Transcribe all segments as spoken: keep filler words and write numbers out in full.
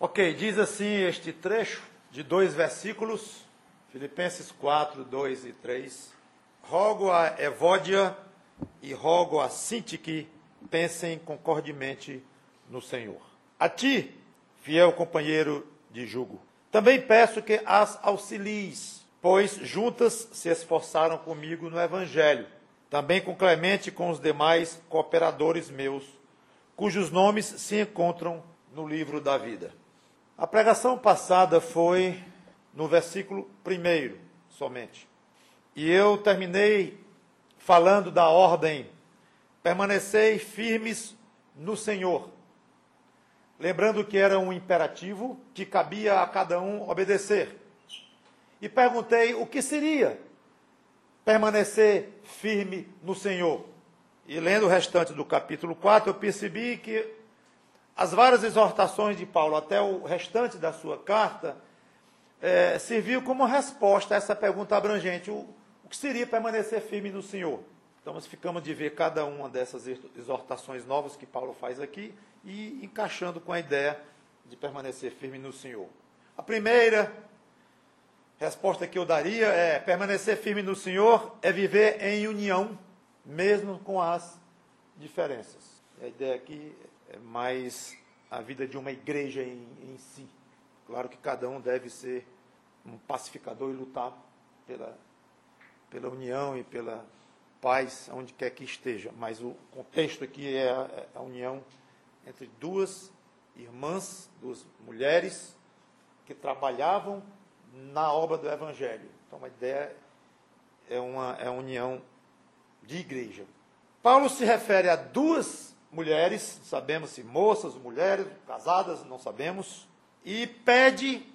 Ok, diz assim este trecho de dois versículos, Filipenses quatro, dois e três. Rogo a Evódia e rogo a Sintique, pensem concordemente no Senhor. A ti, fiel companheiro de jugo, também peço que as auxilies, pois juntas se esforçaram comigo no Evangelho, também com Clemente e com os demais cooperadores meus, cujos nomes se encontram no livro da vida. A pregação passada foi no versículo primeiro, somente. E eu terminei falando da ordem, permanecei firmes no Senhor. Lembrando que era um imperativo que cabia a cada um obedecer. E perguntei o que seria permanecer firme no Senhor. E lendo o restante do capítulo quatro, eu percebi que as várias exortações de Paulo, até o restante da sua carta, é, serviu como resposta a essa pergunta abrangente. O, o que seria permanecer firme no Senhor? Então, nós ficamos de ver cada uma dessas exortações novas que Paulo faz aqui e encaixando com a ideia de permanecer firme no Senhor. A primeira resposta que eu daria é: permanecer firme no Senhor é viver em união, mesmo com as diferenças. A ideia aqui é mais a vida de uma igreja em, em si. Claro que cada um deve ser um pacificador e lutar pela, pela união e pela paz, onde quer que esteja. Mas o contexto aqui é a, a união entre duas irmãs, duas mulheres que trabalhavam na obra do Evangelho. Então, a ideia é uma, é uma união de igreja. Paulo se refere a duas mulheres, sabemos se moças, mulheres, casadas, não sabemos, e pede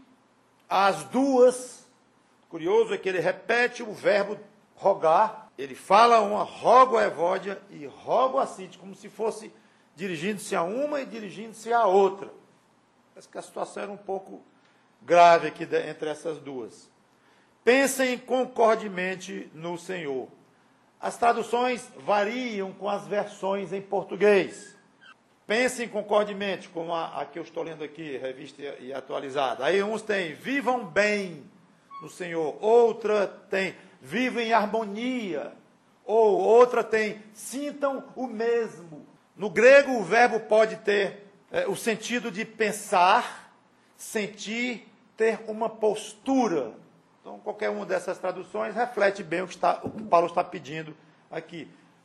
às duas, curioso é que ele repete o verbo rogar, ele fala uma, rogo a Evódia e rogo a Sintique, como se fosse dirigindo-se a uma e dirigindo-se à outra. Parece que a situação era um pouco grave aqui entre essas duas. Pensem concordemente no Senhor. As traduções variam com as versões em português. Pensem concordemente, como a, a que eu estou lendo aqui, revista e, e atualizada. Aí uns têm, vivam bem no Senhor. Outra tem, vivam em harmonia. Ou outra tem, sintam o mesmo. No grego, o verbo pode ter é, o sentido de pensar, sentir, ter uma postura. Então, qualquer uma dessas traduções reflete bem o que, está, o que Paulo está pedindo aqui.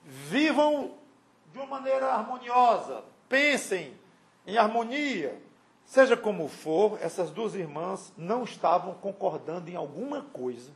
Vivam de uma maneira harmoniosa, pensem em harmonia. Seja como for, essas duas irmãs não estavam concordando em alguma coisa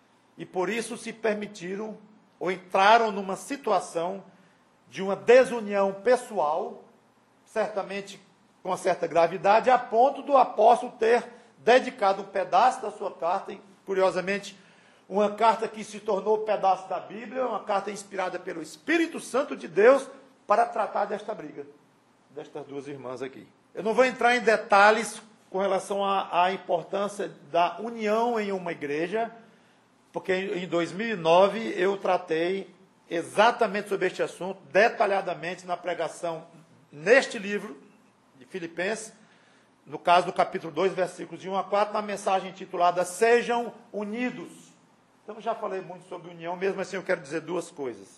e por isso se permitiram ou entraram numa situação de uma desunião pessoal, certamente com uma certa gravidade, a ponto do apóstolo ter dedicado um pedaço da sua carta, e, curiosamente, uma carta que se tornou pedaço da Bíblia, uma carta inspirada pelo Espírito Santo de Deus, para tratar desta briga, destas duas irmãs aqui. Eu não vou entrar em detalhes com relação à, à importância da união em uma igreja, porque em dois mil e nove eu tratei exatamente sobre este assunto, detalhadamente na pregação neste livro de Filipenses, no caso do capítulo dois, versículos de um a quatro, na mensagem intitulada Sejam Unidos. Então, já falei muito sobre união, mesmo assim eu quero dizer duas coisas.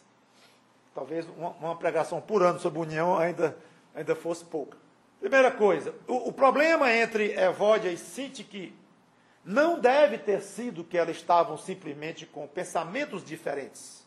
Talvez uma, uma pregação por ano sobre união ainda, ainda fosse pouca. Primeira coisa, o, o problema entre Evódia e Sintique não deve ter sido que elas estavam simplesmente com pensamentos diferentes,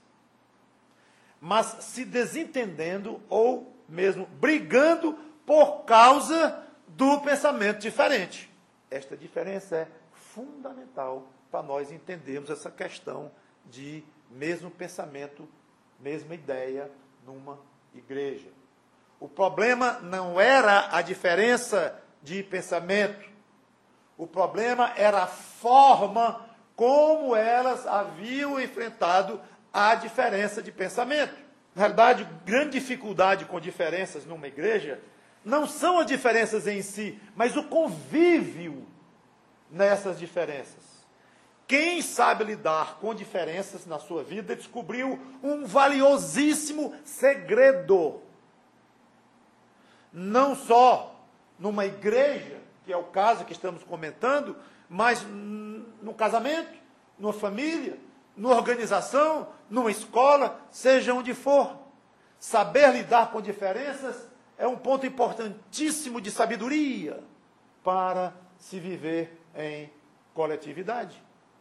mas se desentendendo ou mesmo brigando por causa do pensamento diferente. Esta diferença é fundamental para nós entendermos essa questão de mesmo pensamento, mesma ideia numa igreja. O problema não era a diferença de pensamento, o problema era a forma como elas haviam enfrentado a diferença de pensamento. Na realidade, grande dificuldade com diferenças numa igreja não são as diferenças em si, mas o convívio nessas diferenças. Quem sabe lidar com diferenças na sua vida descobriu um valiosíssimo segredo. Não só numa igreja, que é o caso que estamos comentando, mas no casamento, numa família, numa organização, numa escola, seja onde for. Saber lidar com diferenças é um ponto importantíssimo de sabedoria para se viver em coletividade,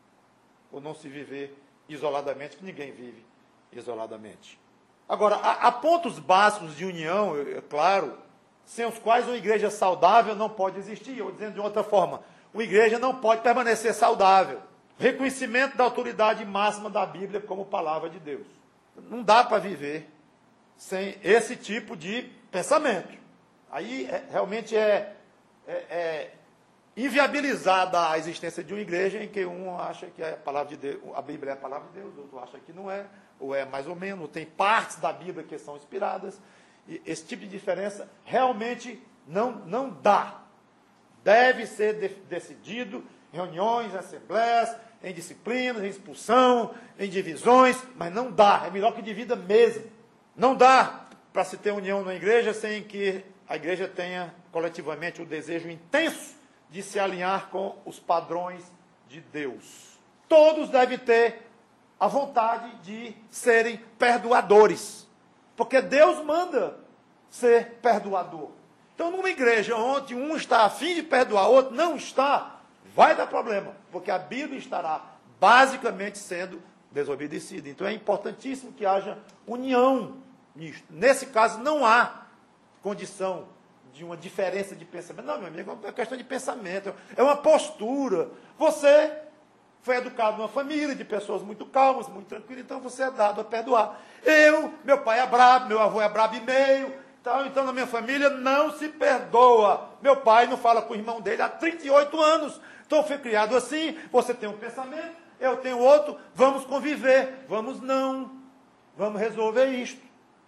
ou não se viver isoladamente, que ninguém vive isoladamente. Agora, há, há pontos básicos de união, é claro, sem os quais uma igreja saudável não pode existir. Ou dizendo de outra forma, uma igreja não pode permanecer saudável. Reconhecimento da autoridade máxima da Bíblia como palavra de Deus. Não dá para viver sem esse tipo de pensamento. Aí é, realmente é, é, é inviabilizada a existência de uma igreja em que um acha que a palavra de Deus, a Bíblia é a palavra de Deus, o outro acha que não é, ou é mais ou menos, tem partes da Bíblia que são inspiradas. E esse tipo de diferença realmente não, não dá. Deve ser de, decidido em reuniões, em assembleias, em disciplinas, em expulsão, em divisões, mas não dá, é melhor que divida mesmo. Não dá para se ter união na igreja sem que a igreja tenha coletivamente o desejo intenso de se alinhar com os padrões de Deus. Todos devem ter a vontade de serem perdoadores, porque Deus manda ser perdoador. Então, numa igreja onde um está a fim de perdoar, o outro não está, vai dar problema, porque a Bíblia estará basicamente sendo desobedecida. Então, é importantíssimo que haja união nisto. Nesse caso, não há condição de uma diferença de pensamento. Não, meu amigo, é uma questão de pensamento, é uma postura. Você foi educado numa família de pessoas muito calmas, muito tranquilas, então você é dado a perdoar. Eu, meu pai é brabo, meu avô é brabo e meio, então, então na minha família não se perdoa. Meu pai não fala com o irmão dele há trinta e oito anos. Então eu fui criado assim, você tem um pensamento, eu tenho outro, vamos conviver. Vamos não, vamos resolver isto.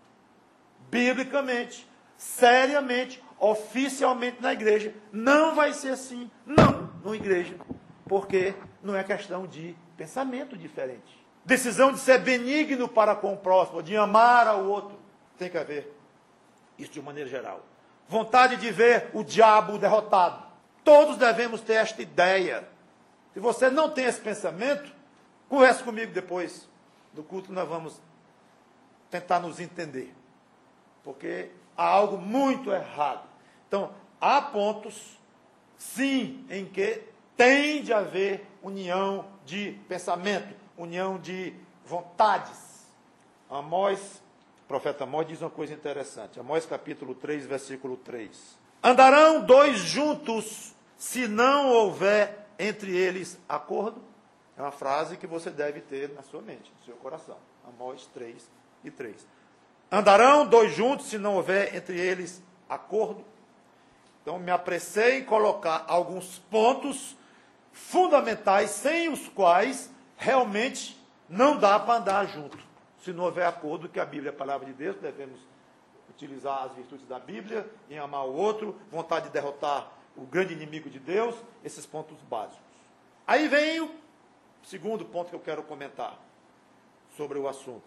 Biblicamente, seriamente, oficialmente na igreja. Não vai ser assim, não, numa igreja. Porque não é questão de pensamento diferente. Decisão de ser benigno para com o próximo, de amar ao outro. Tem que haver isso de maneira geral. Vontade de ver o diabo derrotado. Todos devemos ter esta ideia. Se você não tem esse pensamento, converse comigo depois do culto, nós vamos tentar nos entender. Porque há algo muito errado. Então, há pontos, sim, em que tem de haver união de pensamento, união de vontades. Amós, o profeta Amós diz uma coisa interessante. Amós capítulo três, versículo três. Andarão dois juntos se não houver entre eles acordo? É uma frase que você deve ter na sua mente, no seu coração. Amós três e três. Andarão dois juntos se não houver entre eles acordo? Então, me apressei em colocar alguns pontos fundamentais, sem os quais realmente não dá para andar junto. Se não houver acordo, que a Bíblia é a palavra de Deus, devemos utilizar as virtudes da Bíblia, em amar o outro, vontade de derrotar o grande inimigo de Deus, esses pontos básicos. Aí vem o segundo ponto que eu quero comentar sobre o assunto.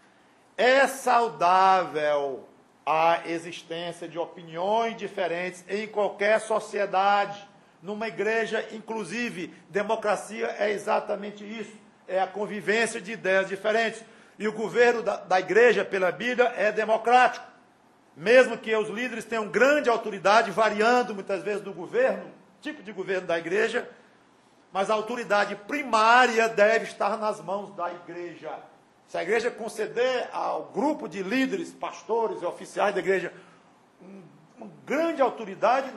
É saudável a existência de opiniões diferentes em qualquer sociedade. Numa igreja, inclusive, democracia é exatamente isso. É a convivência de ideias diferentes. E o governo da, da igreja, pela Bíblia, é democrático. Mesmo que os líderes tenham grande autoridade, variando muitas vezes do governo, tipo de governo da igreja, mas a autoridade primária deve estar nas mãos da igreja. Se a igreja conceder ao grupo de líderes, pastores e oficiais da igreja um, uma grande autoridade,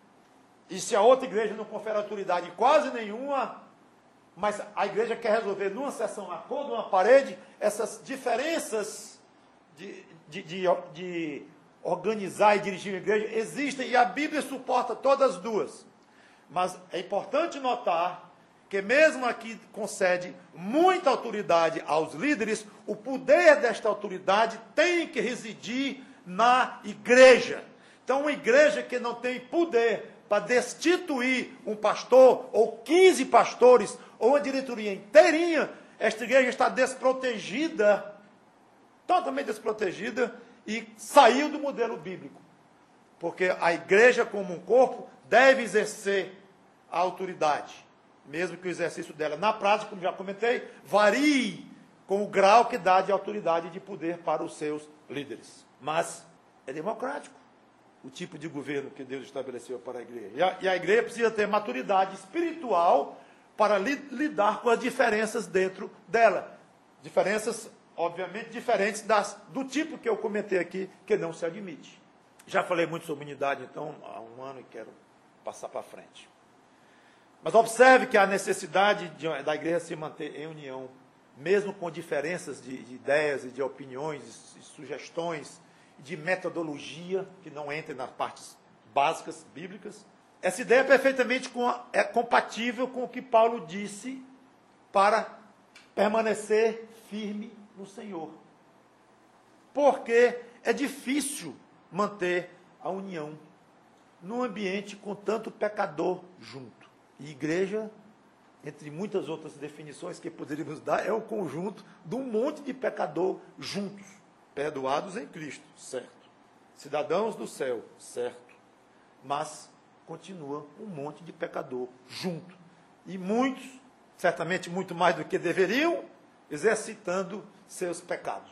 e se a outra igreja não confere autoridade quase nenhuma, mas a igreja quer resolver numa sessão a cor de uma parede, essas diferenças de, de, de, de organizar e dirigir a igreja existem, e a Bíblia suporta todas as duas. Mas é importante notar que mesmo aqui concede muita autoridade aos líderes, o poder desta autoridade tem que residir na igreja. Então, uma igreja que não tem poder para destituir um pastor, ou quinze pastores, ou uma diretoria inteirinha, esta igreja está desprotegida, totalmente desprotegida, e saiu do modelo bíblico. Porque a igreja como um corpo deve exercer a autoridade, mesmo que o exercício dela, na prática, como já comentei, varie com o grau que dá de autoridade e de poder para os seus líderes. Mas é democrático o tipo de governo que Deus estabeleceu para a igreja. E a, e a igreja precisa ter maturidade espiritual para li, lidar com as diferenças dentro dela. Diferenças, obviamente, diferentes das, do tipo que eu comentei aqui, que não se admite. Já falei muito sobre unidade, então, há um ano e quero passar para frente. Mas observe que a necessidade de, da igreja se manter em união, mesmo com diferenças de, de ideias e de opiniões, e sugestões, de metodologia, que não entrem nas partes básicas bíblicas. Essa ideia é perfeitamente com a, é compatível com o que Paulo disse para permanecer firme no Senhor. Porque é difícil manter a união num ambiente com tanto pecador junto. E igreja, entre muitas outras definições que poderíamos dar, é o conjunto de um monte de pecador juntos, perdoados em Cristo, certo. Cidadãos do céu, certo. Mas continua um monte de pecador junto. E muitos, certamente muito mais do que deveriam, exercitando seus pecados.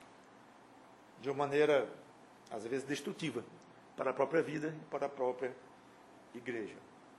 De uma maneira, às vezes, destrutiva para a própria vida e para a própria igreja.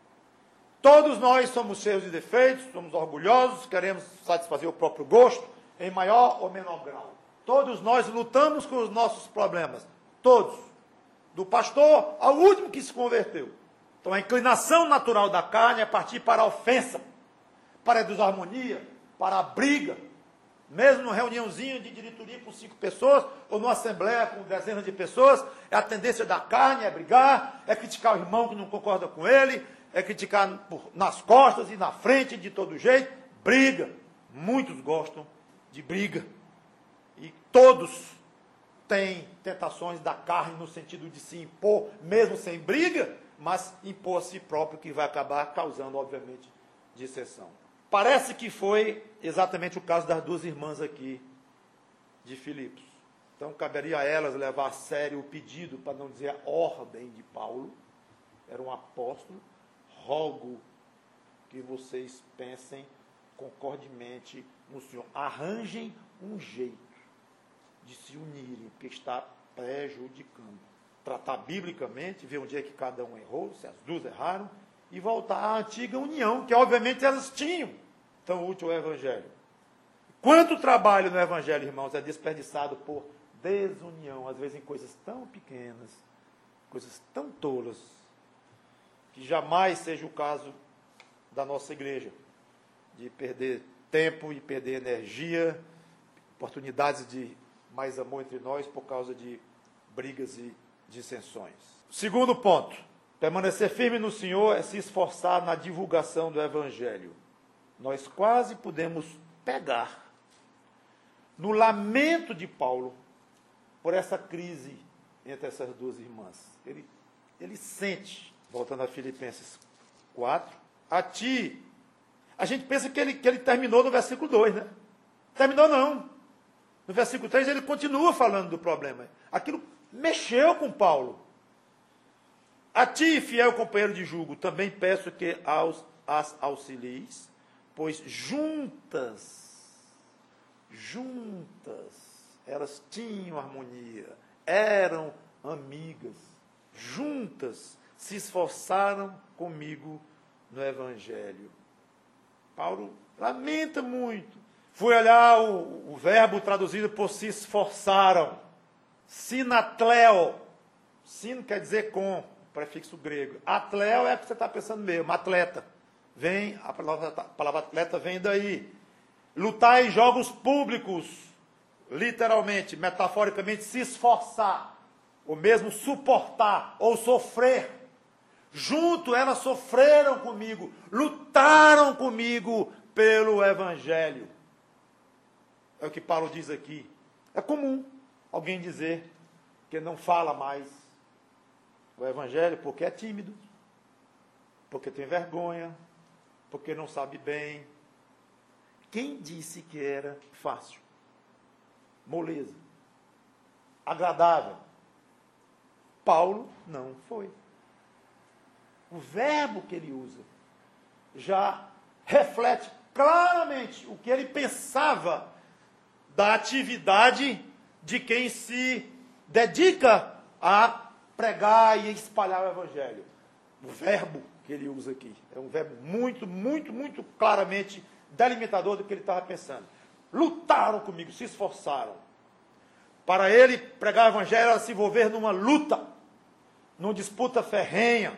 Todos nós somos cheios de defeitos, somos orgulhosos, queremos satisfazer o próprio gosto, em maior ou menor grau. Todos nós lutamos com os nossos problemas. Todos. Do pastor ao último que se converteu. Então a inclinação natural da carne é partir para a ofensa, para a desarmonia, para a briga. Mesmo numa reuniãozinha de diretoria com cinco pessoas, ou numa assembleia com dezenas de pessoas, é a tendência da carne, é brigar, é criticar o irmão que não concorda com ele, é criticar por, nas costas e na frente, de todo jeito. Briga. Muitos gostam de briga. E todos têm tentações da carne no sentido de se impor, mesmo sem briga, mas impor a si próprio, que vai acabar causando, obviamente, dissensão. Parece que foi exatamente o caso das duas irmãs aqui de Filipos. Então, caberia a elas levar a sério o pedido, para não dizer a ordem de Paulo. Era um apóstolo. Rogo que vocês pensem concordemente no Senhor. Arranjem um jeito de se unirem, porque está prejudicando. Tratar biblicamente, ver onde é que cada um errou, se as duas erraram, e voltar à antiga união, que obviamente elas tinham. Tão útil o Evangelho. Quanto trabalho no Evangelho, irmãos, é desperdiçado por desunião, às vezes em coisas tão pequenas, coisas tão tolas, que jamais seja o caso da nossa igreja, de perder tempo e perder energia, oportunidades de mais amor entre nós por causa de brigas e dissensões. Segundo ponto, permanecer firme no Senhor é se esforçar na divulgação do Evangelho. Nós quase podemos pegar no lamento de Paulo por essa crise entre essas duas irmãs. Ele, ele sente, voltando a Filipenses quatro, a ti, a gente pensa que ele, que ele terminou no versículo dois, né? Terminou não. No versículo três ele continua falando do problema. Aquilo mexeu com Paulo. A ti, fiel companheiro de jugo, também peço que aos, as auxilies, pois juntas, juntas, elas tinham harmonia, eram amigas, juntas se esforçaram comigo no Evangelho. Paulo lamenta muito. Fui olhar o, o verbo traduzido por se esforçaram. Sinatleo. Sino quer dizer com, prefixo grego. Atleo é o que você está pensando mesmo, atleta. Vem, a palavra, a palavra atleta vem daí. Lutar em jogos públicos, literalmente, metaforicamente, se esforçar, ou mesmo suportar, ou sofrer. Junto elas sofreram comigo, lutaram comigo pelo Evangelho. É o que Paulo diz aqui. É comum alguém dizer que não fala mais o Evangelho porque é tímido, porque tem vergonha, porque não sabe bem. Quem disse que era fácil? Moleza. Agradável. Paulo não foi. O verbo que ele usa já reflete claramente o que ele pensava da atividade de quem se dedica a pregar e espalhar o evangelho. O verbo que ele usa aqui é um verbo muito, muito, muito claramente delimitador do que ele estava pensando. Lutaram comigo, se esforçaram. Para ele, pregar o evangelho era se envolver numa luta, numa disputa ferrenha.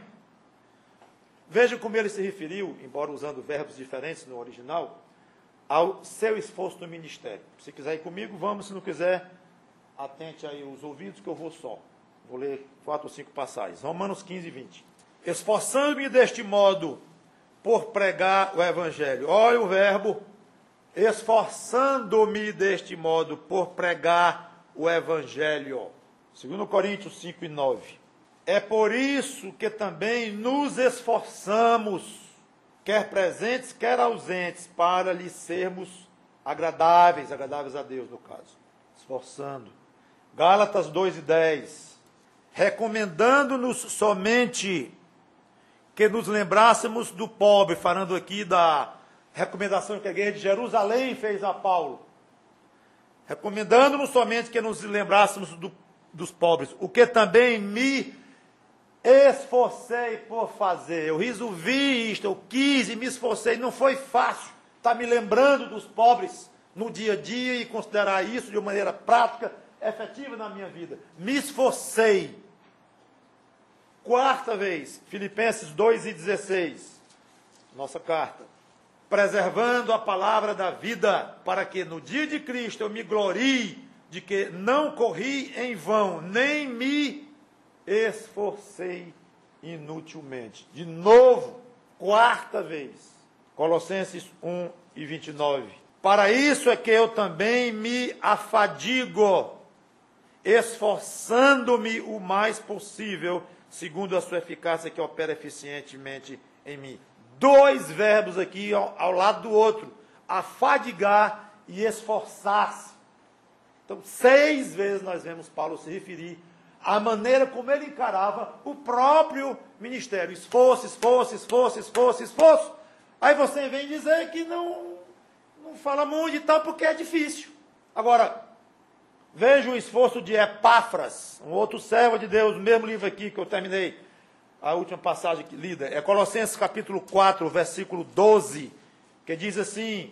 Veja como ele se referiu, embora usando verbos diferentes no original, ao seu esforço no ministério. Se quiser ir comigo, vamos. Se não quiser, atente aí os ouvidos que eu vou só. Vou ler quatro ou cinco passagens. Romanos quinze, vinte. Esforçando-me deste modo por pregar o evangelho. Olha o verbo. Esforçando-me deste modo por pregar o evangelho. segundo Coríntios cinco e nove. É por isso que também nos esforçamos, quer presentes, quer ausentes, para lhe sermos agradáveis, agradáveis a Deus, no caso. Esforçando. Gálatas dois e dez. Recomendando-nos somente que nos lembrássemos do pobre, falando aqui da recomendação que a igreja de Jerusalém fez a Paulo. Recomendando-nos somente que nos lembrássemos do, dos pobres, o que também me esforcei por fazer. Eu resolvi isto, eu quis e me esforcei. Não foi fácil estar me lembrando dos pobres no dia a dia e considerar isso de uma maneira prática, efetiva na minha vida. Me esforcei. Quarta vez, Filipenses dois e dezesseis, nossa carta. Preservando a palavra da vida, para que no dia de Cristo eu me glorie de que não corri em vão, nem me esforcei inutilmente. De novo, quarta vez, Colossenses um e vinte e nove. Para isso é que eu também me afadigo, esforçando-me o mais possível, segundo a sua eficácia que opera eficientemente em mim. Dois verbos aqui ao, ao lado do outro, afadigar e esforçar-se. Então, seis vezes nós vemos Paulo se referir à maneira como ele encarava o próprio ministério. Esforço, esforço, esforço, esforço, esforço. Aí você vem dizer que não, não fala muito e tal, porque é difícil. Agora, veja o esforço de Epáfras, um outro servo de Deus, no mesmo livro aqui que eu terminei, a última passagem que lida, é Colossenses capítulo quatro, versículo doze, que diz assim: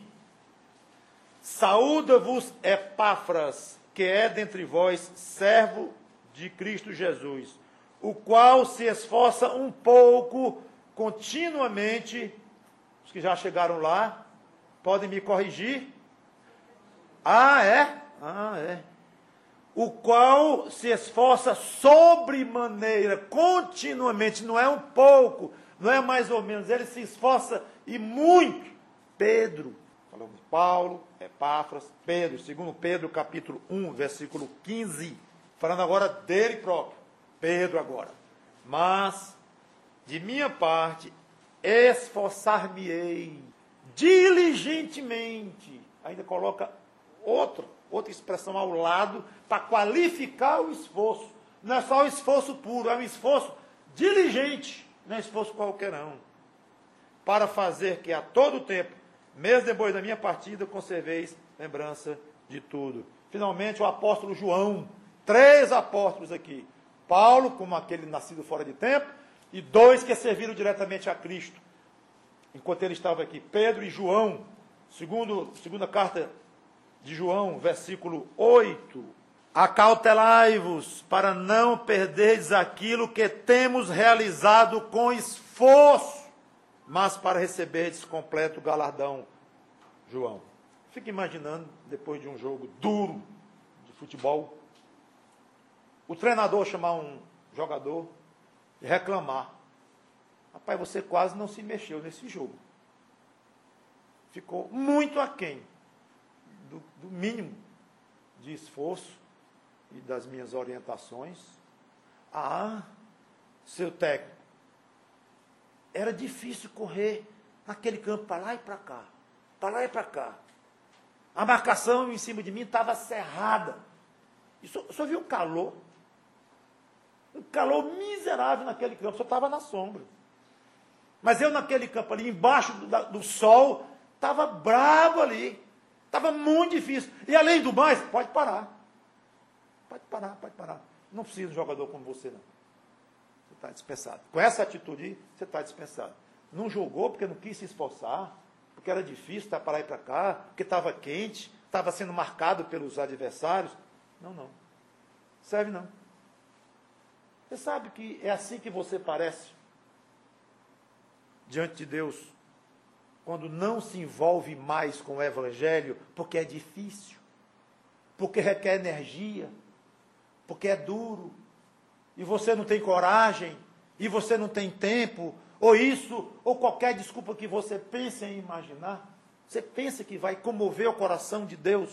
saúda-vos Epáfras, que é dentre vós servo de Cristo Jesus, o qual se esforça um pouco continuamente. Os que já chegaram lá podem me corrigir. Ah, é? Ah, é. O qual se esforça sobremaneira, continuamente, não é um pouco, não é mais ou menos, ele se esforça e muito. Pedro, falamos Paulo, Epáfras, Pedro, segundo Pedro, capítulo um, versículo quinze, falando agora dele próprio, Pedro agora. Mas, de minha parte, esforçar-me-ei diligentemente, ainda coloca outra, outra expressão ao lado, para qualificar o esforço. Não é só o esforço puro, é um esforço diligente, não é esforço qualquer não. Para fazer que a todo tempo, mesmo depois da minha partida, conserveis lembrança de tudo. Finalmente, o apóstolo João, três apóstolos aqui. Paulo, como aquele nascido fora de tempo, e dois que serviram diretamente a Cristo, enquanto ele estava aqui. Pedro e João, segundo, segunda carta de João, versículo oito. Acautelai-vos para não perderdes aquilo que temos realizado com esforço, mas para receberdes completo galardão. João. Fica imaginando, depois de um jogo duro de futebol, o treinador chamar um jogador e reclamar: rapaz, você quase não se mexeu nesse jogo. Ficou muito aquém do, do mínimo de esforço e das minhas orientações. Ah, seu técnico, era difícil correr naquele campo para lá e para cá, para lá e para cá. A marcação em cima de mim estava cerrada. E só, só viu o calor. Um calor miserável naquele campo, só estava na sombra. Mas eu naquele campo ali, embaixo do, do sol, estava bravo ali. Estava muito difícil. E além do mais, pode parar. Pode parar, pode parar. Não precisa de um jogador como você, não. Você está dispensado. Com essa atitude aí, você está dispensado. Não jogou porque não quis se esforçar, porque era difícil estar para lá e para cá, porque estava quente, estava sendo marcado pelos adversários. Não, não. Serve não. Você sabe que é assim que você parece diante de Deus, quando não se envolve mais com o Evangelho, porque é difícil, porque requer energia, porque é duro, e você não tem coragem, e você não tem tempo, ou isso, ou qualquer desculpa que você pense em imaginar, você pensa que vai comover o coração de Deus?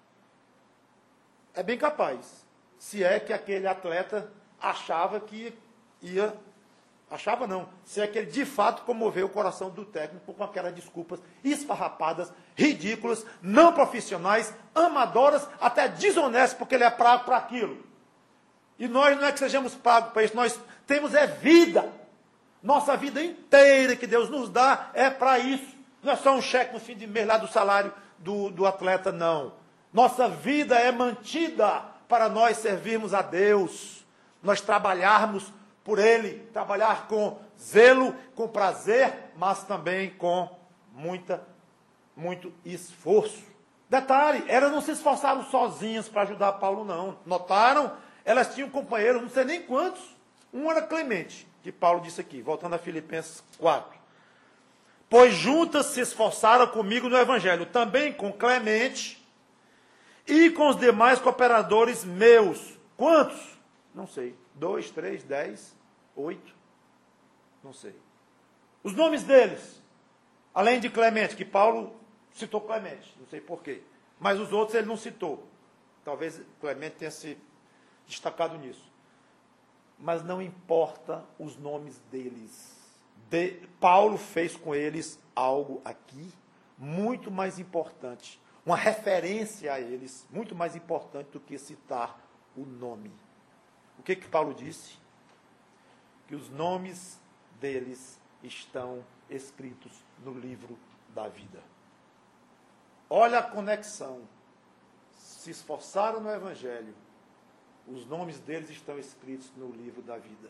É bem capaz, se é que aquele atleta achava que ia, achava não, se é que ele de fato comoveu o coração do técnico com aquelas desculpas esfarrapadas, ridículas, não profissionais, amadoras, até desonestas, porque ele é pago para aquilo. E nós não é que sejamos pagos para isso, nós temos é vida. Nossa vida inteira que Deus nos dá é para isso. Não é só um cheque no fim de mês lá do salário do, do atleta, não. Nossa vida é mantida para nós servirmos a Deus. Nós trabalharmos por Ele, trabalhar com zelo, com prazer, mas também com muita, muito esforço. Detalhe, elas não se esforçaram sozinhas para ajudar Paulo, não. Notaram? Elas tinham companheiros, não sei nem quantos. Um era Clemente, que Paulo disse aqui, voltando a Filipenses quatro. Pois juntas se esforçaram comigo no Evangelho, também com Clemente e com os demais cooperadores meus. Quantos? Não sei. Dois, três, dez, oito. Não sei. Os nomes deles, além de Clemente, que Paulo citou Clemente, não sei porquê. Mas os outros ele não citou. Talvez Clemente tenha se destacado nisso. Mas não importa os nomes deles. De, Paulo fez com eles algo aqui muito mais importante. Uma referência a eles, muito mais importante do que citar o nome. O que que Paulo disse? Que os nomes deles estão escritos no livro da vida. Olha a conexão. Se esforçaram no Evangelho, os nomes deles estão escritos no livro da vida.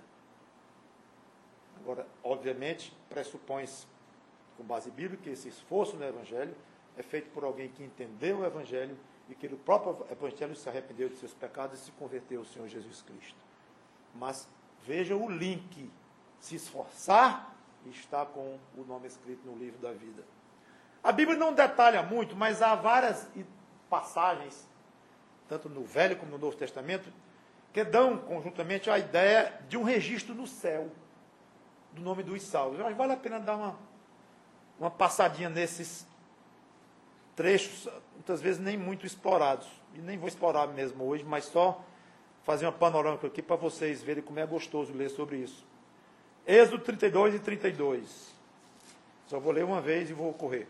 Agora, obviamente, pressupõe-se, com base bíblica, que esse esforço no Evangelho é feito por alguém que entendeu o Evangelho e que no próprio Evangelho se arrependeu de seus pecados e se converteu ao Senhor Jesus Cristo. Mas veja o link. Se esforçar, está com o nome escrito no livro da vida. A Bíblia não detalha muito, mas há várias passagens, tanto no Velho como no Novo Testamento, que dão conjuntamente a ideia de um registro no céu do nome dos salvos. Mas vale a pena dar uma, uma passadinha nesses trechos, muitas vezes nem muito explorados. E nem vou explorar mesmo hoje, mas só fazer uma panorâmica aqui para vocês verem como é gostoso ler sobre isso. Êxodo trinta e dois e trinta e dois. Só vou ler uma vez e vou correr.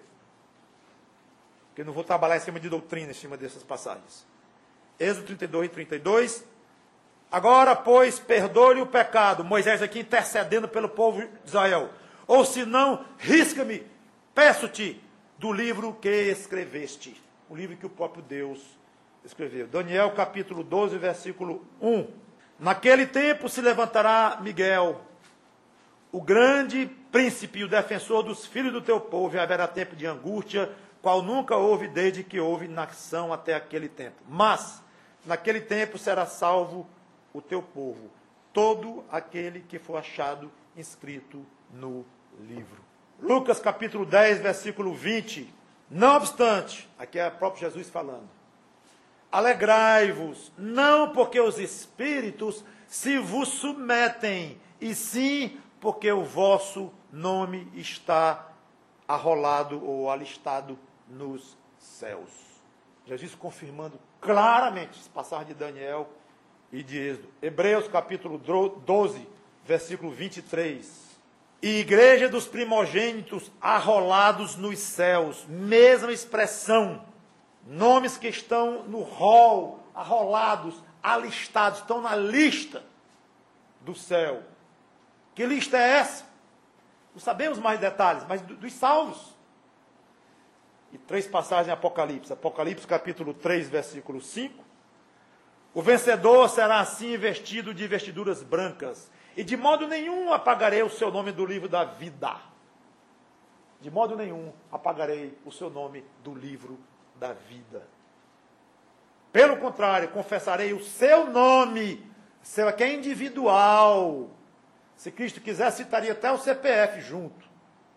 Porque eu não vou trabalhar em cima de doutrina, em cima dessas passagens. Êxodo trinta e dois e trinta e dois. Agora, pois, perdoe o pecado. Moisés aqui intercedendo pelo povo de Israel. Ou se não, risca-me, peço-te, do livro que escreveste. O livro que o próprio Deus escreveu. Daniel, capítulo doze, versículo um. Naquele tempo se levantará Miguel, o grande príncipe e o defensor dos filhos do teu povo, e haverá tempo de angústia, qual nunca houve desde que houve nação até aquele tempo. Mas, naquele tempo será salvo o teu povo, todo aquele que for achado inscrito no livro. Lucas capítulo dez, versículo vinte. Não obstante, aqui é o próprio Jesus falando, alegrai-vos, não porque os espíritos se vos submetem, e sim porque o vosso nome está arrolado ou alistado nos céus. Jesus confirmando claramente essa passagem de Daniel e de Êxodo. Hebreus capítulo doze, versículo vinte e três. E igreja dos primogênitos arrolados nos céus. Mesma expressão. Nomes que estão no rol, arrolados, alistados, estão na lista do céu. Que lista é essa? Não sabemos mais detalhes, mas dos salvos. E três passagens em Apocalipse. Apocalipse capítulo três, versículo cinco. O vencedor será assim vestido de vestiduras brancas, e de modo nenhum apagarei o seu nome do livro da vida. De modo nenhum apagarei o seu nome do livro da vida. Pelo contrário, confessarei o seu nome, seu que é individual. Se Cristo quiser, citaria até o C P F junto.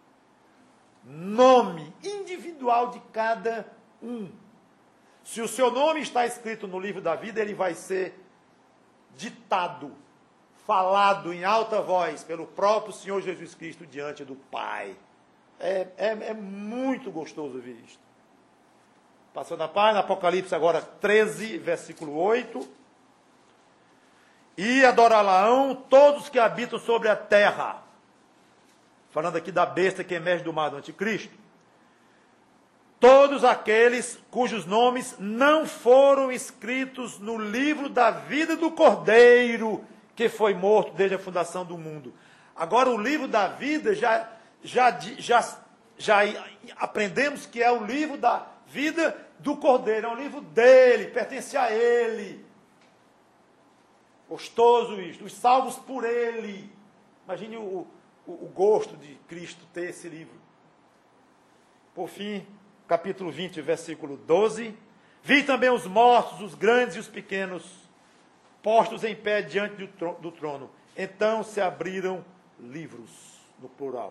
Nome individual de cada um. Se o seu nome está escrito no livro da vida, ele vai ser ditado, falado em alta voz pelo próprio Senhor Jesus Cristo diante do Pai. É, é, é muito gostoso ver isto. Passando a página, Apocalipse agora treze, versículo oito. E adorá-la-ão todos que habitam sobre a terra. Falando aqui da besta que emerge do mar do anticristo. Todos aqueles cujos nomes não foram escritos no livro da vida do Cordeiro, que foi morto desde a fundação do mundo. Agora o livro da vida, já, já, já, já aprendemos que é o livro da vida do Cordeiro, é um livro dele, pertence a ele. Gostoso isto, os salvos por ele. Imagine o, o, o gosto de Cristo ter esse livro. Por fim, capítulo vinte, versículo doze. Vi também os mortos, os grandes e os pequenos, postos em pé diante do trono. Então se abriram livros, no plural.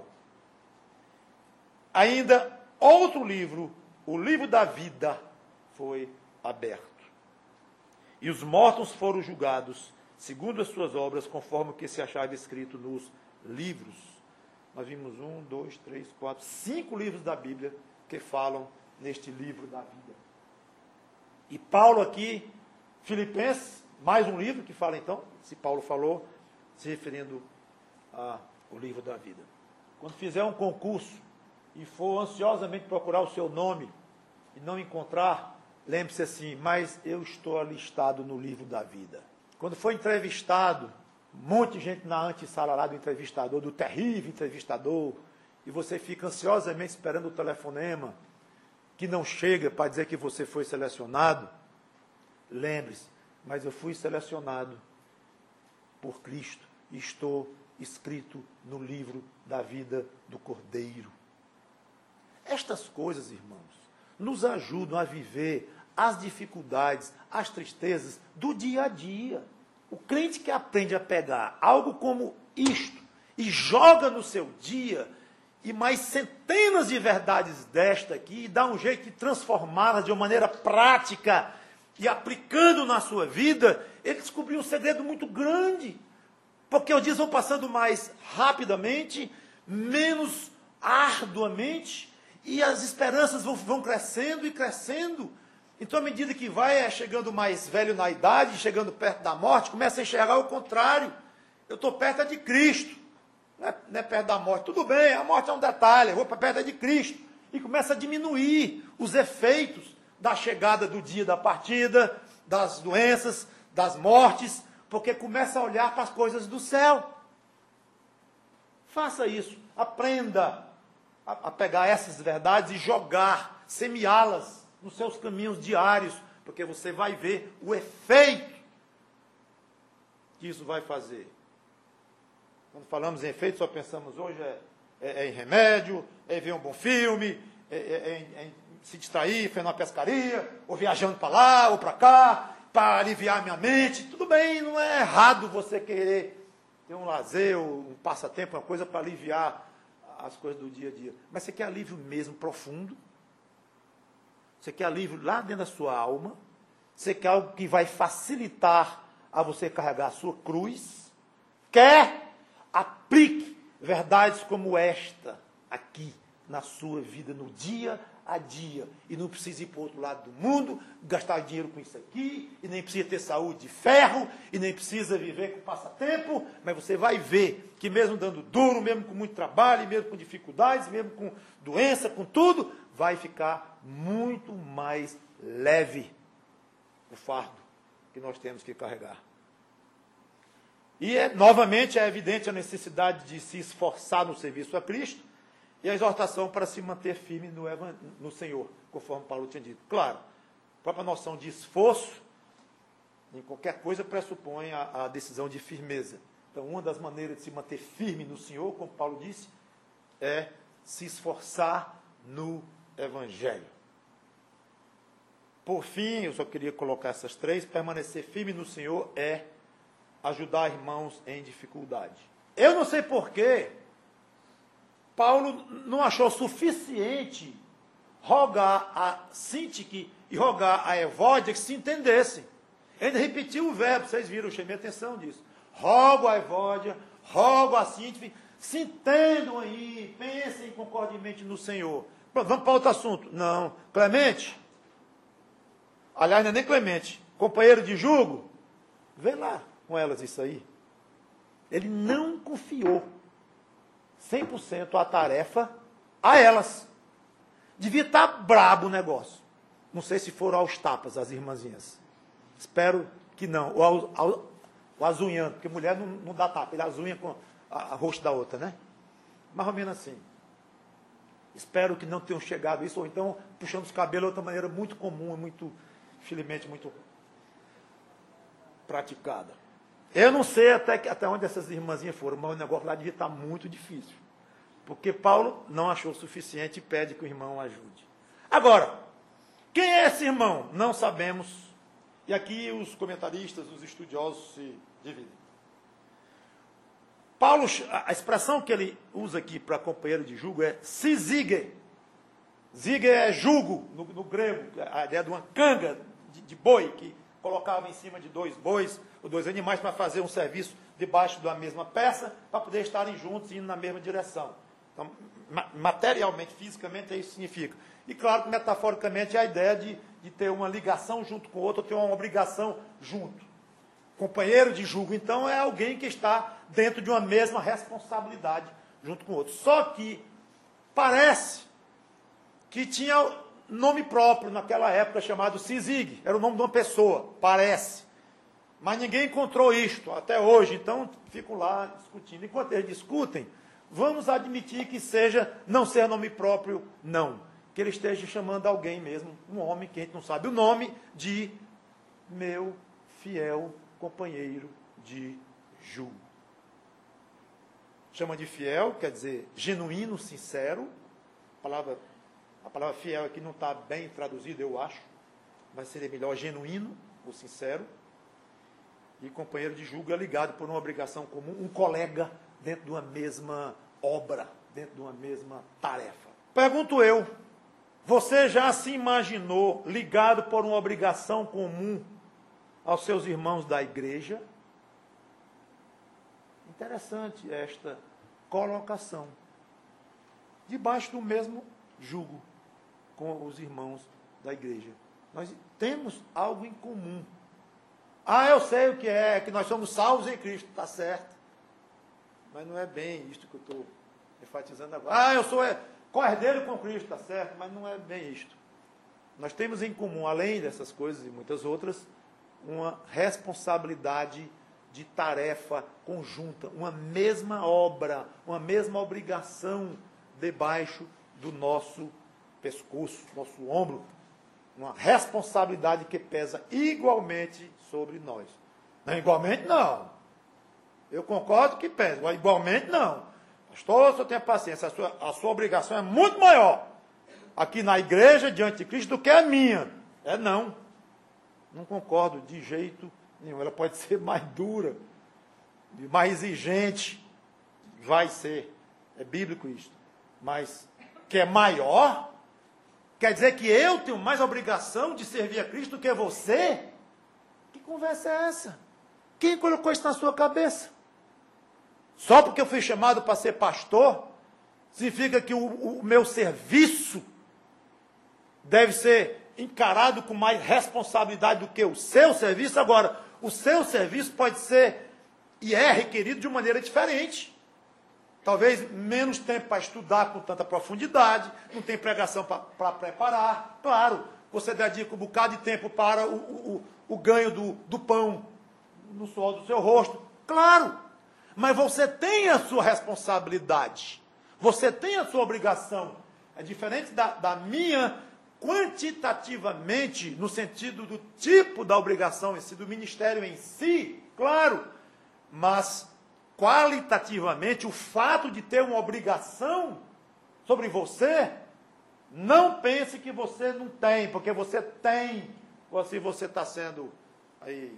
Ainda outro livro, o livro da vida, foi aberto. E os mortos foram julgados, segundo as suas obras, conforme o que se achava escrito nos livros. Nós vimos um, dois, três, quatro, cinco livros da Bíblia que falam neste livro da vida. E Paulo aqui, Filipenses, mais um livro que fala então, se Paulo falou, se referindo ao livro da vida. Quando fizer um concurso e for ansiosamente procurar o seu nome e não encontrar, lembre-se assim, mas eu estou alistado no livro da vida. Quando for entrevistado, um monte de gente na antessala lá do entrevistador, do terrível entrevistador, e você fica ansiosamente esperando o telefonema, que não chega para dizer que você foi selecionado, lembre-se, mas eu fui selecionado por Cristo e estou escrito no livro da vida do Cordeiro. Estas coisas, irmãos, nos ajudam a viver as dificuldades, as tristezas do dia a dia. O crente que aprende a pegar algo como isto e joga no seu dia, e mais centenas de verdades desta aqui, e dá um jeito de transformá-las de uma maneira prática e aplicando na sua vida, ele descobriu um segredo muito grande. Porque os dias vão passando mais rapidamente, menos arduamente, e as esperanças vão, vão crescendo e crescendo. Então, à medida que vai é, chegando mais velho na idade, chegando perto da morte, começa a enxergar o contrário. Eu estou perto é de Cristo, não é, não é perto da morte. Tudo bem, a morte é um detalhe, eu vou para perto é de Cristo. E começa a diminuir os efeitos da chegada do dia da partida, das doenças, das mortes, porque começa a olhar para as coisas do céu. Faça isso, aprenda a, a pegar essas verdades e jogar, semeá-las nos seus caminhos diários, porque você vai ver o efeito que isso vai fazer. Quando falamos em efeito, só pensamos hoje é, é, é em remédio, é em ver um bom filme, é, é, é, em, é em se distrair, fazendo uma pescaria, ou viajando para lá ou para cá, para aliviar minha mente. Tudo bem, não é errado você querer ter um lazer, um passatempo, uma coisa para aliviar as coisas do dia a dia. Mas você quer alívio mesmo profundo? Você quer alívio lá dentro da sua alma? Você quer algo que vai facilitar a você carregar a sua cruz? Quer? Aplique verdades como esta aqui na sua vida, no dia a dia. E não precisa ir para o outro lado do mundo, gastar dinheiro com isso aqui, e nem precisa ter saúde de ferro, e nem precisa viver com passatempo, mas você vai ver que mesmo dando duro, mesmo com muito trabalho, mesmo com dificuldades, mesmo com doença, com tudo, vai ficar muito mais leve o fardo que nós temos que carregar. E, é, novamente, é evidente a necessidade de se esforçar no serviço a Cristo e a exortação para se manter firme no, no Senhor, conforme Paulo tinha dito. Claro, a própria noção de esforço, em qualquer coisa, pressupõe a, a decisão de firmeza. Então, uma das maneiras de se manter firme no Senhor, como Paulo disse, é se esforçar no Evangelho. Por fim, eu só queria colocar essas três: permanecer firme no Senhor é ajudar irmãos em dificuldade. Eu não sei porquê Paulo não achou suficiente rogar a Sintique e rogar a Evódia que se entendessem. Ele repetiu o verbo, vocês viram, eu chamei a atenção disso. Rogo a Evódia, rogo a Sintique, se entendam aí, pensem concordemente no Senhor. Pronto, vamos para outro assunto. Não. Clemente, aliás, não é nem Clemente, companheiro de julgo, vê lá com elas isso aí. Ele não confiou cem por cento a tarefa a elas. Devia estar brabo o negócio. Não sei se foram aos tapas, as irmãzinhas. Espero que não. Ou ao, ao, ao azunhando, porque mulher não, não dá tapa, ele azunha com a, a rosto da outra, né? Mais ou menos assim. Espero que não tenham chegado a isso, ou então puxando os cabelos de outra maneira muito comum, muito, infelizmente, muito praticada. Eu não sei até, até onde essas irmãzinhas foram, mas o negócio lá devia estar muito difícil. Porque Paulo não achou o suficiente e pede que o irmão ajude. Agora, quem é esse irmão? Não sabemos. E aqui os comentaristas, os estudiosos se dividem. Paulo, a expressão que ele usa aqui para companheiro de jugo é sizige. Zige é jugo, no, no grego, a ideia de uma canga de, de boi, que colocava em cima de dois bois ou dois animais para fazer um serviço debaixo da mesma peça, para poder estarem juntos e indo na mesma direção. Então, materialmente, fisicamente, é isso que significa. E, claro, que metaforicamente, é a ideia de, de ter uma ligação junto com o outro, ter uma obrigação junto. Companheiro de jugo, então, é alguém que está dentro de uma mesma responsabilidade junto com o outro. Só que parece que tinha nome próprio naquela época chamado sizig, era o nome de uma pessoa, parece. Mas ninguém encontrou isto até hoje, então ficam lá discutindo. Enquanto eles discutem, vamos admitir que seja, não ser nome próprio, não. Que ele esteja chamando alguém mesmo, um homem que a gente não sabe o nome, de meu fiel companheiro de jugo. Chama de fiel, quer dizer genuíno, sincero. A palavra, a palavra fiel aqui não está bem traduzida, eu acho, mas seria melhor genuíno ou sincero. E companheiro de jugo é ligado por uma obrigação comum, um colega dentro de uma mesma obra, dentro de uma mesma tarefa. Pergunto eu, você já se imaginou ligado por uma obrigação comum aos seus irmãos da igreja? Interessante esta colocação. Debaixo do mesmo jugo com os irmãos da igreja. Nós temos algo em comum. Ah, eu sei o que é, que nós somos salvos em Cristo, está certo. Mas não é bem isto que eu estou enfatizando agora. Ah, eu sou co-herdeiro com Cristo, está certo, mas não é bem isto. Nós temos em comum, além dessas coisas e muitas outras, uma responsabilidade de tarefa conjunta, uma mesma obra, uma mesma obrigação debaixo do nosso pescoço, nosso ombro. Uma responsabilidade que pesa igualmente sobre nós. Não, igualmente não. Eu concordo que pesa, mas igualmente não. Pastor, só tenha paciência, a sua, a sua obrigação é muito maior aqui na igreja, diante de Cristo, do que a minha. É não. Não concordo de jeito nenhum. Ela pode ser mais dura, mais exigente. Vai ser. É bíblico isto. Mas que é maior, quer dizer que eu tenho mais obrigação de servir a Cristo do que você? Que conversa é essa? Quem colocou isso na sua cabeça? Só porque eu fui chamado para ser pastor, significa que o, o meu serviço deve ser encarado com mais responsabilidade do que o seu serviço. Agora, o seu serviço pode ser e é requerido de uma maneira diferente. Talvez menos tempo para estudar com tanta profundidade, não tem pregação para preparar. Claro, você dedica um bocado de tempo para o, o, o ganho do, do pão no suor do seu rosto. Claro, mas você tem a sua responsabilidade, você tem a sua obrigação. É diferente da, da minha, quantitativamente, no sentido do tipo da obrigação em si, do ministério em si, claro, mas qualitativamente, o fato de ter uma obrigação sobre você, não pense que você não tem, porque você tem, ou assim você está sendo aí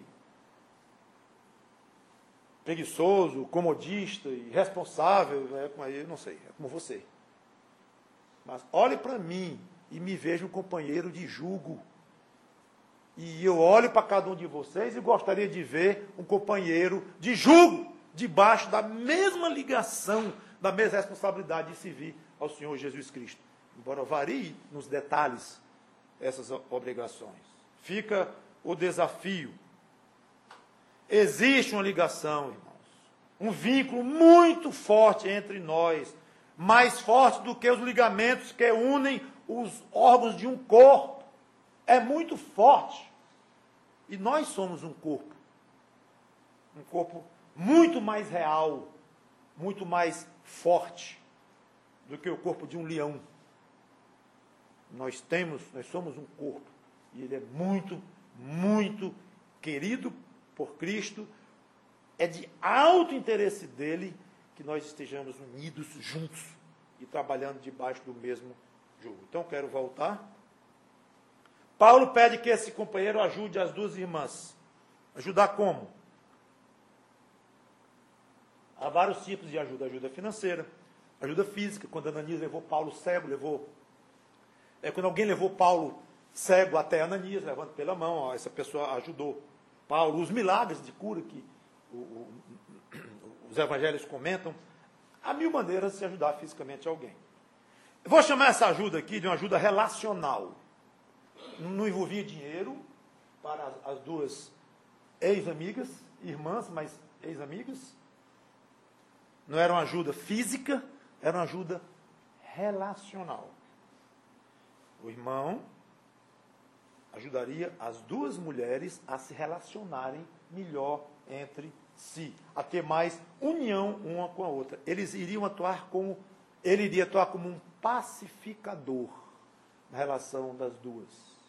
preguiçoso, comodista, irresponsável, é como aí, não sei, é como você. Mas olhe para mim e me veja um companheiro de jugo. E eu olho para cada um de vocês e gostaria de ver um companheiro de jugo, debaixo da mesma ligação, da mesma responsabilidade de servir ao Senhor Jesus Cristo. Embora varie nos detalhes essas obrigações. Fica o desafio. Existe uma ligação, irmãos, um vínculo muito forte entre nós, mais forte do que os ligamentos que unem os órgãos de um corpo. É muito forte. E nós somos um corpo. Um corpo muito mais real, muito mais forte do que o corpo de um leão. Nós temos, nós somos um corpo. E ele é muito, muito querido por Cristo. É de alto interesse dele que nós estejamos unidos juntos e trabalhando debaixo do mesmo jugo. Então, quero voltar. Paulo pede que esse companheiro ajude as duas irmãs. Ajudar como? Há vários tipos de ajuda. Ajuda financeira, ajuda física. Quando Ananias levou Paulo cego, levou... É, quando alguém levou Paulo cego até Ananias, levando pela mão, ó, essa pessoa ajudou Paulo. Os milagres de cura que o, o, os evangelhos comentam. Há mil maneiras de se ajudar fisicamente alguém. Eu vou chamar essa ajuda aqui de uma ajuda relacional. Não envolvia dinheiro para as, as duas ex-amigas, irmãs, mas ex-amigas. Não era uma ajuda física, era uma ajuda relacional. O irmão ajudaria as duas mulheres a se relacionarem melhor entre si, a ter mais união uma com a outra. Eles iriam atuar como, ele iria atuar como um pacificador na relação das duas.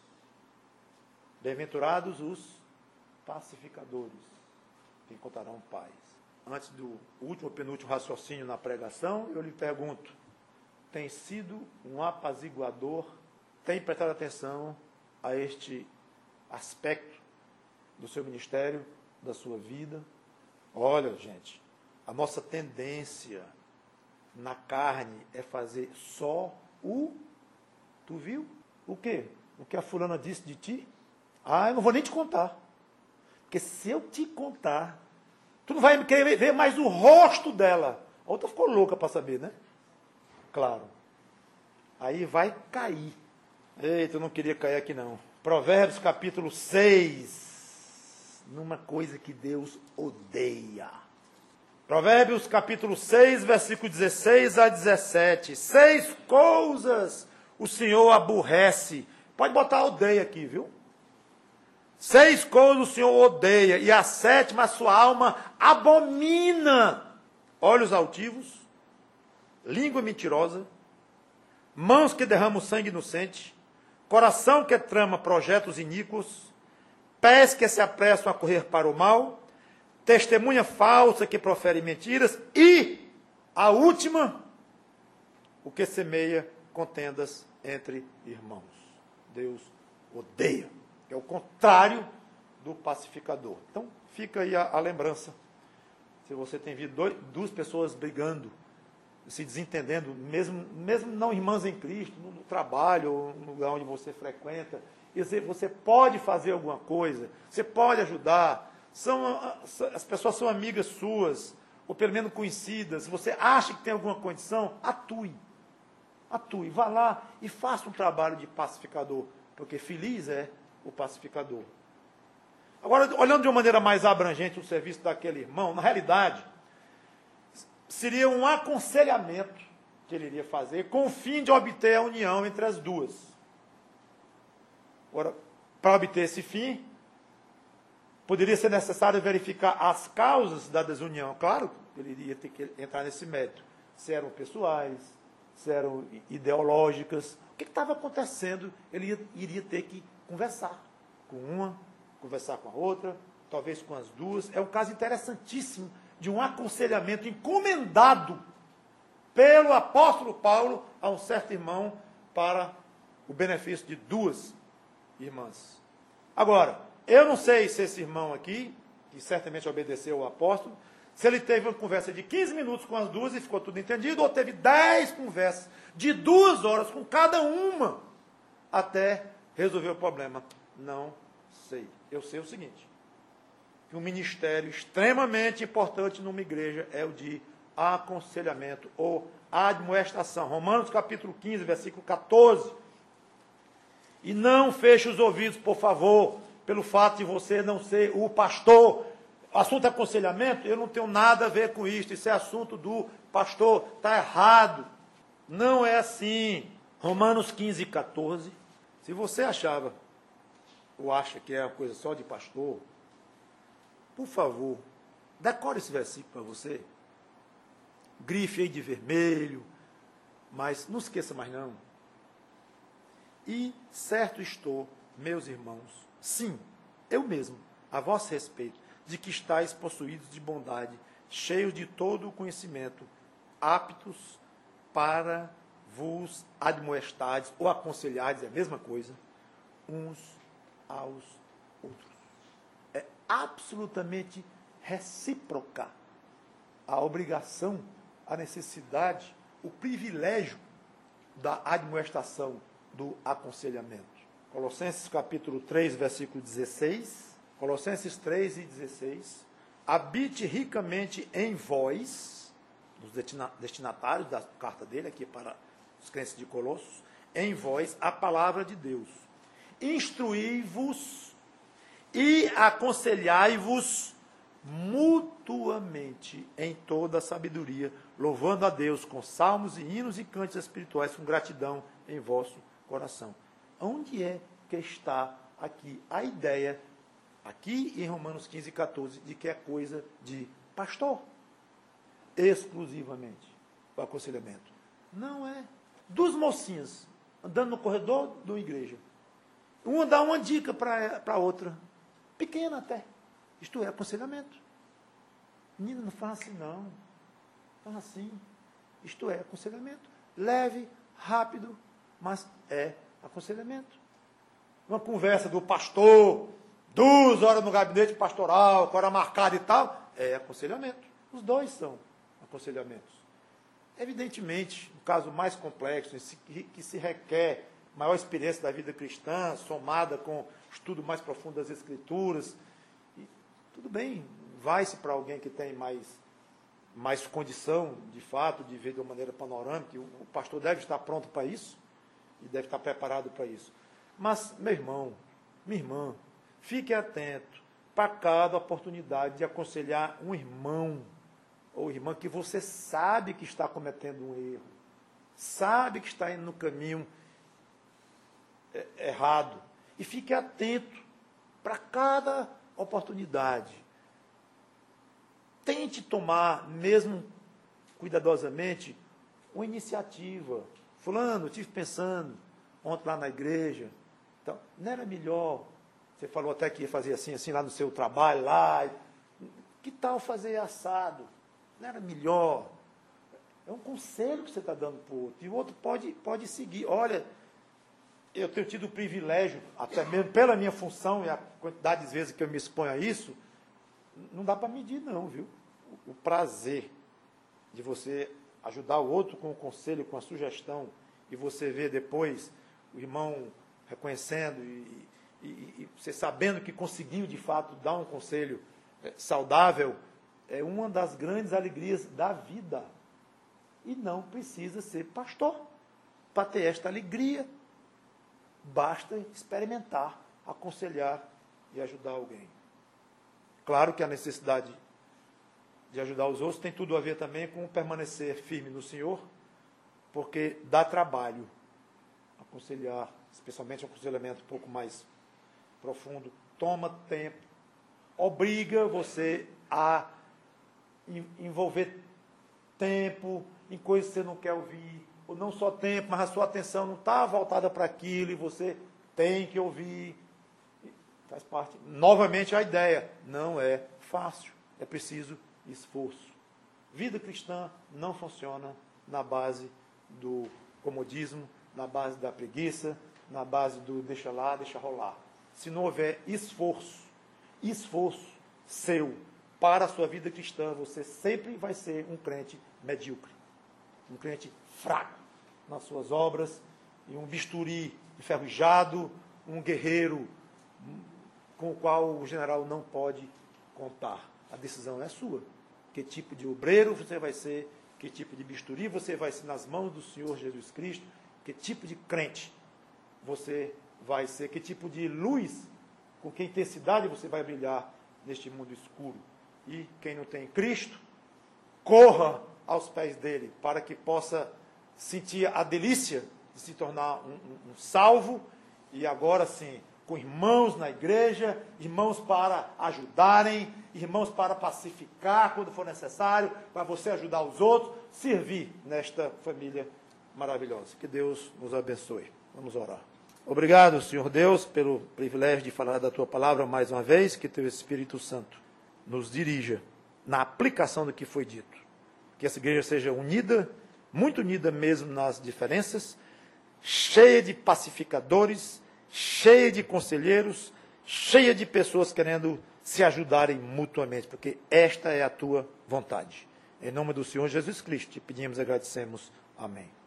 Bem-aventurados os pacificadores, que encontrarão paz. Antes do último, penúltimo raciocínio na pregação, eu lhe pergunto, tem sido um apaziguador, tem prestado atenção a este aspecto do seu ministério, da sua vida? Olha, gente, a nossa tendência na carne é fazer só o... Tu viu? O quê? O que a fulana disse de ti? Ah, eu não vou nem te contar. Porque se eu te contar, tu não vai querer ver mais o rosto dela. A outra ficou louca para saber, né? Claro. Aí vai cair. Eita, eu não queria cair aqui não. Provérbios capítulo seis. Numa coisa que Deus odeia. Provérbios capítulo seis, versículo dezesseis a dezessete. Seis coisas o Senhor aborrece. Pode botar odeia aqui, viu? Seis coisas o Senhor odeia, e a sétima a sua alma abomina. Olhos altivos, língua mentirosa, mãos que derramam sangue inocente, coração que trama projetos iníquos, pés que se apressam a correr para o mal, testemunha falsa que profere mentiras, e a última, o que semeia contendas entre irmãos. Deus odeia. É o contrário do pacificador. Então, fica aí a, a lembrança. Se você tem visto dois, duas pessoas brigando, se desentendendo, mesmo, mesmo não irmãs em Cristo, no, no trabalho, ou no lugar onde você frequenta, e você, você pode fazer alguma coisa, você pode ajudar, são, as pessoas são amigas suas, ou pelo menos conhecidas, se você acha que tem alguma condição, atue. Atue, vá lá e faça um trabalho de pacificador, porque feliz é o pacificador. Agora, olhando de uma maneira mais abrangente o serviço daquele irmão, na realidade, seria um aconselhamento que ele iria fazer com o fim de obter a união entre as duas. Agora, para obter esse fim, Poderia ser necessário verificar as causas da desunião. Claro, ele iria ter que entrar nesse mérito. Se eram pessoais, se eram ideológicas. O que estava acontecendo? Ele ia, iria ter que conversar com uma, conversar com a outra, talvez com as duas. É um caso interessantíssimo de um aconselhamento encomendado pelo apóstolo Paulo a um certo irmão para o benefício de duas irmãs. Agora, eu não sei se esse irmão aqui, que certamente obedeceu ao apóstolo, se ele teve uma conversa de quinze minutos com as duas e ficou tudo entendido, ou teve dez conversas de duas horas com cada uma até resolver o problema. Não sei. Eu sei o seguinte, que um ministério extremamente importante numa igreja é o de aconselhamento ou admoestação. Romanos capítulo quinze, versículo quatorze. E não feche os ouvidos, por favor, pelo fato de você não ser o pastor. O assunto é aconselhamento, eu não tenho nada a ver com isso. Isso é assunto do pastor. Está errado. Não é assim. Romanos quinze, quatorze. Se você achava, ou acha que é uma coisa só de pastor, por favor, decore esse versículo para você. Grife aí de vermelho, mas não esqueça mais não. E certo estou, meus irmãos, sim, eu mesmo, a vosso respeito, de que estáis possuídos de bondade, cheios de todo o conhecimento, aptos para vos admoestardes ou aconselhardes, é a mesma coisa, uns aos outros. É absolutamente recíproca a obrigação, a necessidade, o privilégio da admoestação, do aconselhamento. Colossenses capítulo três, versículo dezesseis. Colossenses três e dezesseis. Habite ricamente em vós, os destinatários da carta dele, aqui para os crentes de Colossos, em vós a palavra de Deus. Instruí-vos e aconselhai-vos mutuamente em toda a sabedoria, louvando a Deus com salmos e hinos e cânticos espirituais, com gratidão em vosso coração. Onde é que está aqui a ideia, aqui em Romanos quinze, quatorze, de que é coisa de pastor? Exclusivamente o aconselhamento. Não é. Duas mocinhas andando no corredor de uma igreja. Uma dá uma dica para a outra, pequena até. Isto é aconselhamento. Menina, não fala assim não. Fala assim. Isto é aconselhamento. Leve, rápido, mas é aconselhamento. Uma conversa do pastor, duas horas no gabinete pastoral, com hora marcada e tal, é aconselhamento. Os dois são aconselhamentos. Evidentemente, no caso mais complexo, que se requer maior experiência da vida cristã, somada com estudo mais profundo das Escrituras, e tudo bem, vai-se para alguém que tem mais, mais condição, de fato, de ver de uma maneira panorâmica, o, o pastor deve estar pronto para isso, e deve estar preparado para isso. Mas, meu irmão, minha irmã, fique atento para cada oportunidade de aconselhar um irmão ou irmã que você sabe que está cometendo um erro, sabe que está indo no caminho errado. E fique atento para cada oportunidade. Tente tomar, mesmo cuidadosamente, uma iniciativa. Fulano, eu estive pensando ontem lá na igreja. Então, não era melhor? Você falou até que ia fazer assim, assim lá no seu trabalho, lá. Que tal fazer assado? Não era melhor? É um conselho que você está dando para o outro. E o outro pode, pode seguir. Olha, eu tenho tido o privilégio, até mesmo pela minha função e a quantidade de vezes que eu me exponho a isso, não dá para medir não, viu? O prazer de você ajudar o outro com o conselho, com a sugestão, e você ver depois o irmão reconhecendo e, e, e você sabendo que conseguiu, de fato, dar um conselho saudável, é uma das grandes alegrias da vida. E não precisa ser pastor para ter esta alegria. Basta experimentar, aconselhar e ajudar alguém. Claro que a necessidade de ajudar os outros tem tudo a ver também com permanecer firme no Senhor, porque dá trabalho aconselhar, especialmente um aconselhamento um pouco mais profundo, toma tempo. obriga você a envolver tempo em coisas que você não quer ouvir, ou não só tempo, mas a sua atenção não está voltada para aquilo e você tem que ouvir. Faz parte. Novamente a ideia, não é fácil, é preciso esforço. Vida cristã não funciona na base do comodismo, na base da preguiça, na base do deixa lá, deixa rolar. Se não houver esforço, esforço seu para a sua vida cristã, você sempre vai ser um crente medíocre, um crente fraco nas suas obras, e um bisturi enferrujado, um guerreiro com o qual o general não pode contar. A decisão é sua. Que tipo de obreiro você vai ser, que tipo de bisturi você vai ser nas mãos do Senhor Jesus Cristo, que tipo de crente você vai ser, que tipo de luz, com que intensidade você vai brilhar neste mundo escuro. E quem não tem Cristo, corra aos pés dele, para que possa sentir a delícia de se tornar um, um, um salvo, e agora sim, com irmãos na igreja, irmãos para ajudarem, irmãos para pacificar quando for necessário, para você ajudar os outros, servir nesta família maravilhosa. Que Deus nos abençoe. Vamos orar. Obrigado, Senhor Deus, pelo privilégio de falar da Tua palavra mais uma vez, que Teu Espírito Santo nos dirija na aplicação do que foi dito. Que essa igreja seja unida, muito unida mesmo nas diferenças, cheia de pacificadores, cheia de conselheiros, cheia de pessoas querendo se ajudarem mutuamente, porque esta é a Tua vontade. Em nome do Senhor Jesus Cristo, te pedimos e agradecemos. Amém.